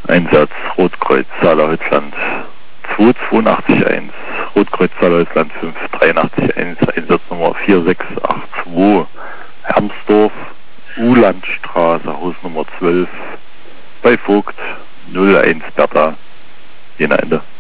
Einsatz Rotkreuz Saarland 2881, Rotkreuz Saarland 5881, Einsatznummer 4682, Hermsdorf, Ulandstraße, Hausnummer 12, bei Vogt 01 Bertha, Jena Ende.